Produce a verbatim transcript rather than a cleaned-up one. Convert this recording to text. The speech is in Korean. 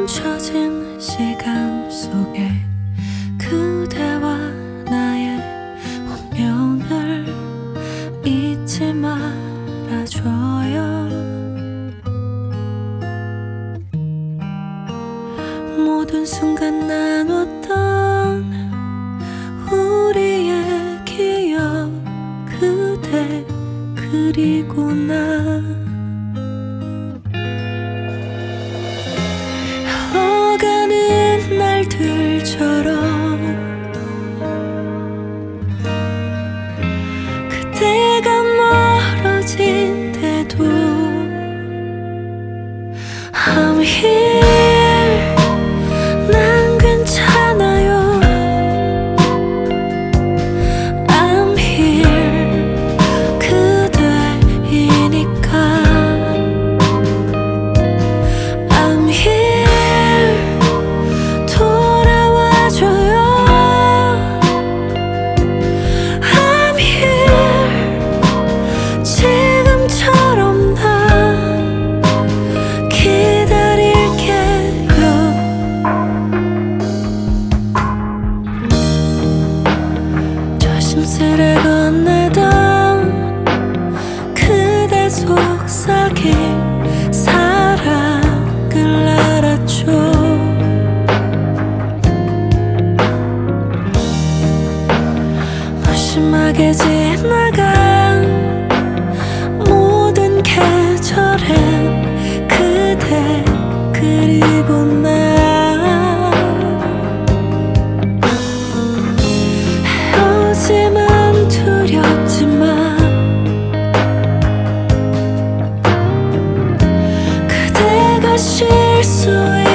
멈춰진 시간 속에 그대와 나의 운명을 잊지 말아줘요. 모든 순간 나눴던 우리의 기억, 그대 그리고 나 흘러가는 날들처럼 그대가 멀어진 때도 I'm here, 난 괜찮아요. I'm here, 그대이니까. I'm here, 돌아와줘요. I'm here, 지금처럼 난 기다릴게요. 조심스레 건네던 그대 속삭임 사랑을 알았죠. 무심하게 지나간 모든 계절엔 그대 그리고 나 헤어짐은 두렵지만 그대가 실수해